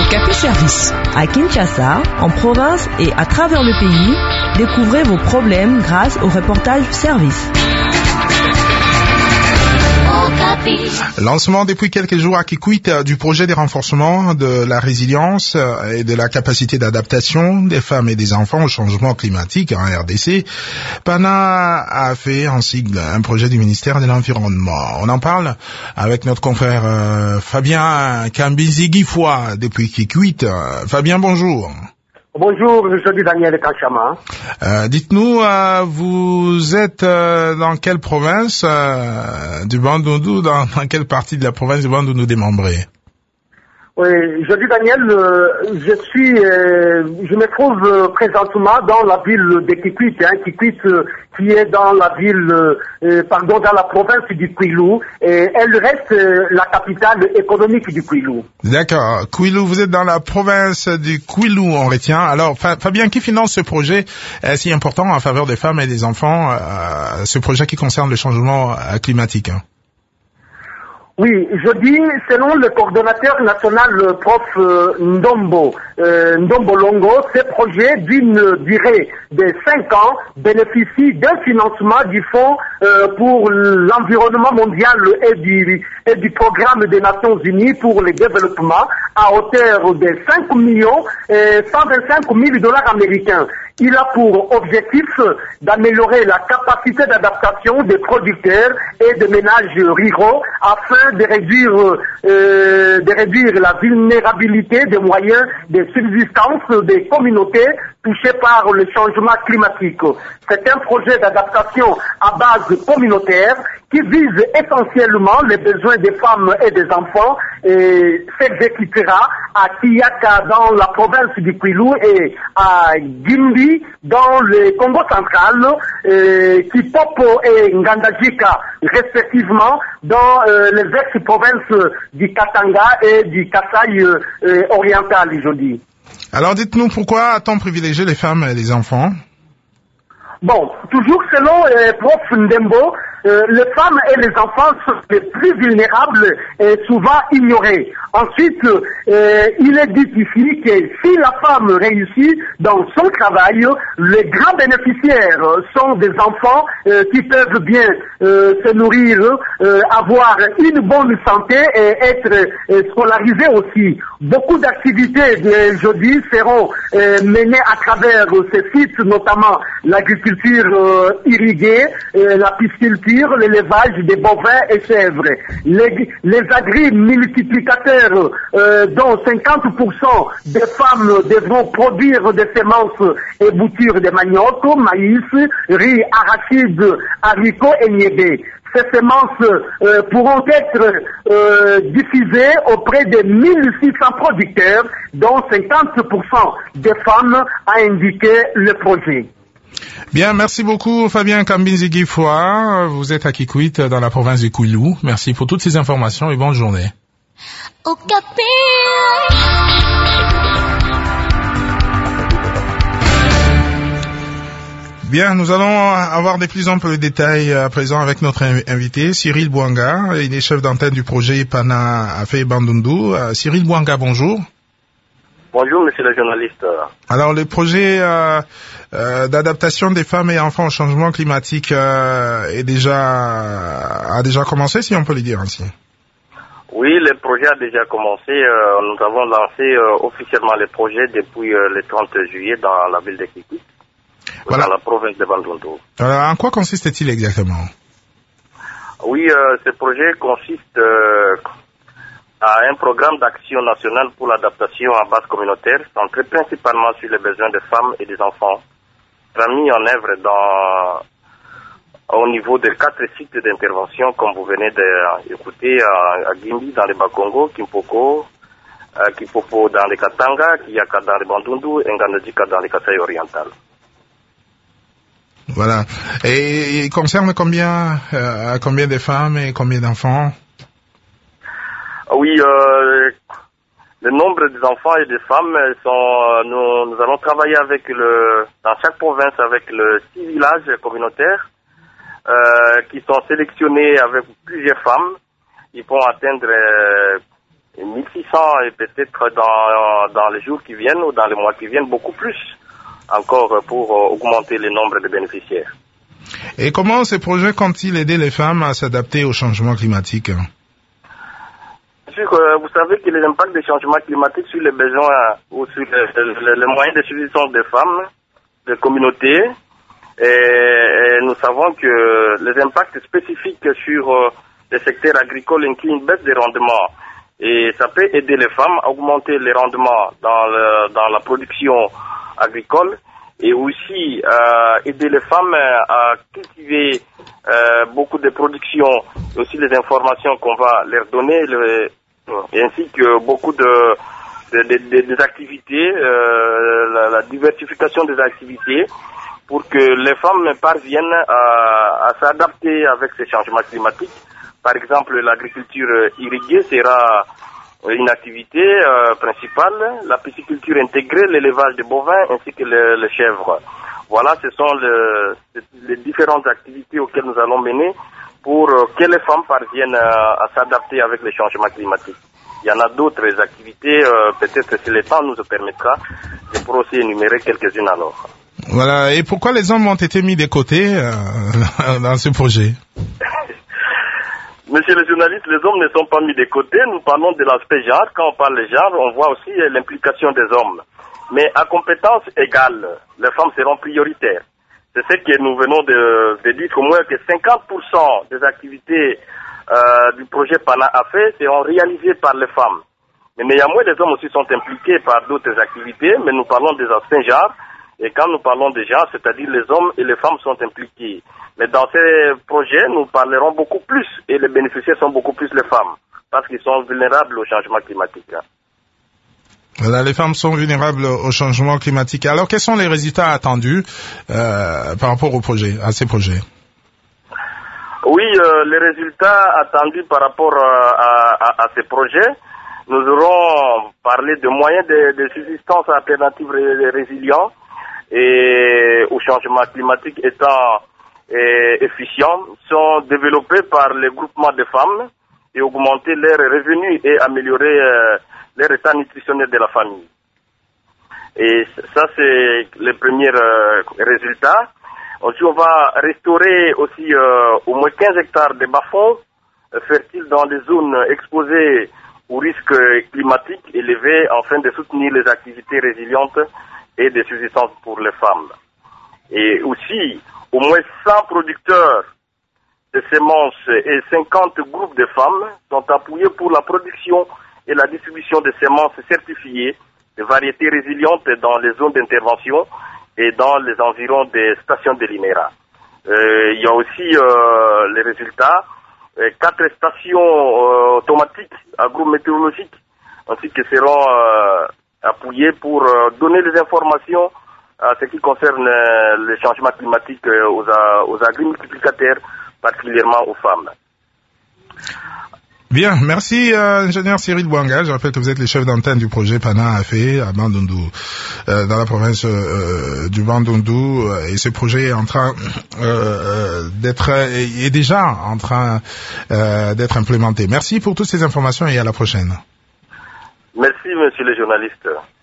Okapi Service. À Kinshasa, en province et à travers le pays, découvrez vos problèmes grâce au reportage service. Lancement depuis quelques jours à Kikwit du projet de renforcement de la résilience et de la capacité d'adaptation des femmes et des enfants au changement climatique en RDC. PANA a fait en sigle un projet du ministère de l'Environnement. On en parle avec notre confrère Fabien Kambinzi-Gifoua depuis Kikwit. Fabien, bonjour. Bonjour, je suis Daniel Kanchama. Dites-nous, vous êtes dans quelle province du Bandundu, dans quelle partie de la province du Bandundu démembrée? Oui, je dis Daniel, je me trouve présentement dans la ville de Kikwit, Kikwit qui est dans la ville, dans la province du Kwilu, et elle reste la capitale économique du Kwilu. D'accord, Kwilu, vous êtes dans la province du Kwilu, on retient. Alors, Fabien, qui finance ce projet si important en faveur des femmes et des enfants, ce projet qui concerne le changement climatique? Oui, je dis, selon le coordonnateur national, prof Ndombo Longo, ce projet d'une durée de 5 ans bénéficie d'un financement du Fonds pour l'environnement mondial et du programme des Nations Unies pour le développement à hauteur de 5 millions et 125 000 dollars américains. Il a pour objectif d'améliorer la capacité d'adaptation des producteurs et des ménages ruraux afin de réduire la vulnérabilité des moyens de subsistance des communautés touchées par le changement climatique. C'est un projet d'adaptation à base communautaire qui vise essentiellement les besoins des femmes et des enfants et s'exécutera à Kiyaka dans la province du Kwilu et à Gimbi dans le Congo central, Kipopo et Ngandajika respectivement dans les ex-provinces du Katanga et du Kasaï oriental, je dis. Alors dites-nous, pourquoi a-t-on privilégié les femmes et les enfants? Bon, toujours selon prof Ndembo, les femmes et les enfants sont les plus vulnérables et souvent ignorés. Ensuite, il est dit ici que si la femme réussit dans son travail, les grands bénéficiaires sont des enfants qui peuvent bien se nourrir, avoir une bonne santé et être scolarisés aussi. Beaucoup d'activités, je dis, seront menées à travers ces sites, notamment l'agriculture irriguée, la pisciculture, l'élevage des bovins et chèvres. Les agri-multiplicateurs dont 50% des femmes devront produire des semences et boutures de manioc, maïs, riz, arachides, haricots et niébé. Ces semences pourront être diffusées auprès de 1600 producteurs, dont 50% des femmes, a indiqué le projet. Bien, merci beaucoup Fabien Kambinzi-Gifoua. Vous êtes à Kikwit dans la province du Kwilu. Merci pour toutes ces informations et bonne journée. Bien, nous allons avoir de plus amples détails à présent avec notre invité, Cyril Bouanga. Il est chef d'antenne du projet PANA Afé Bandundu. Cyril Bouanga, bonjour. Bonjour, monsieur le journaliste. Alors, le projet d'adaptation des femmes et enfants au changement climatique a déjà commencé, si on peut le dire ainsi. Oui, le projet a déjà commencé. Nous avons lancé officiellement le projet depuis le 30 juillet dans la ville de Kikwit, voilà, dans la province de Bandundu. En quoi consiste-t-il exactement? Oui, ce projet consiste à un programme d'action nationale pour l'adaptation à base communautaire, centré principalement sur les besoins des femmes et des enfants, mis en œuvre au niveau de 4 sites d'intervention, comme vous venez d'écouter, à Gimbi dans le Bas-Congo, Kimpoko, Kipopo dans le Katanga, Kiyaka dans le Bandundu et Ngandajika dans le Kasaï oriental. Voilà. Et il concerne combien de femmes et combien d'enfants? Oui, le nombre des enfants et des femmes nous allons travailler dans chaque province avec 6 villages communautaires qui sont sélectionnés avec plusieurs femmes. Ils vont atteindre 1600 et peut-être dans les jours qui viennent ou dans les mois qui viennent, beaucoup plus encore pour augmenter le nombre de bénéficiaires. Et comment ces projets comptent-ils aider les femmes à s'adapter au changement climatique? Vous savez que les impacts des changements climatiques sur les besoins ou sur les moyens de subsistance des femmes, des communautés, et nous savons que les impacts spécifiques sur le secteur agricole incluent une baisse des rendements. Et ça peut aider les femmes à augmenter les rendements dans la production agricole et aussi aider les femmes à cultiver beaucoup de productions et aussi les informations qu'on va leur donner et ainsi que beaucoup des activités, la diversification des activités pour que les femmes parviennent à s'adapter avec ces changements climatiques. Par exemple, l'agriculture irriguée sera une activité principale, la pisciculture intégrée, l'élevage des bovins ainsi que les chèvres. Voilà, ce sont les différentes activités auxquelles nous allons mener pour que les femmes parviennent à s'adapter avec les changements climatiques. Il y en a d'autres activités, peut-être si le temps nous le permettra, je pourrais aussi énumérer quelques-unes alors. Voilà, et pourquoi les hommes ont été mis de côté dans ce projet? Monsieur le journaliste, les hommes ne sont pas mis de côté, nous parlons de l'aspect genre. Quand on parle de genre, on voit aussi l'implication des hommes. Mais à compétences égales, les femmes seront prioritaires. C'est ce que nous venons de dire, au moins que 50% des activités du projet PANA AFE seront réalisées par les femmes. Mais néanmoins, les hommes aussi sont impliqués par d'autres activités, mais nous parlons des aspects genre. Et quand nous parlons de genre, c'est-à-dire les hommes et les femmes sont impliqués. Mais dans ces projets, nous parlerons beaucoup plus, et les bénéficiaires sont beaucoup plus les femmes, parce qu'ils sont vulnérables au changement climatique. Voilà, les femmes sont vulnérables au changement climatique. Alors, quels sont les résultats attendus par rapport au projet, à ces projets? Oui, les résultats attendus par rapport à ces projets, nous aurons parlé de moyens de subsistance alternative résilients et au changement climatique étant efficients, sont développés par les groupements de femmes et augmenter leurs revenus et améliorer leur état nutritionnel de la famille. Et ça, c'est le premier résultat. Ensuite, on va restaurer aussi au moins 15 hectares de bas-fonds fertiles dans des zones exposées aux risques climatiques élevés afin de soutenir les activités résilientes et de subsistance pour les femmes. Et aussi, au moins 100 producteurs de semences et 50 groupes de femmes sont appuyés pour la production et la distribution de semences certifiées de variétés résilientes dans les zones d'intervention et dans les environs des stations de l'INERA. Il y a aussi les résultats, 4 stations automatiques agrométéorologiques ainsi que seront appuyées pour donner les informations à ce qui concerne les changements climatiques aux agrimultiplicataires, particulièrement aux femmes. Bien, merci ingénieur Cyril Bouanga. Je rappelle que vous êtes le chef d'antenne du projet PANA AFE à Bandundu, dans la province du Bandundu, et ce projet est en train est déjà en train d'être implémenté. Merci pour toutes ces informations et à la prochaine. Merci monsieur le journaliste.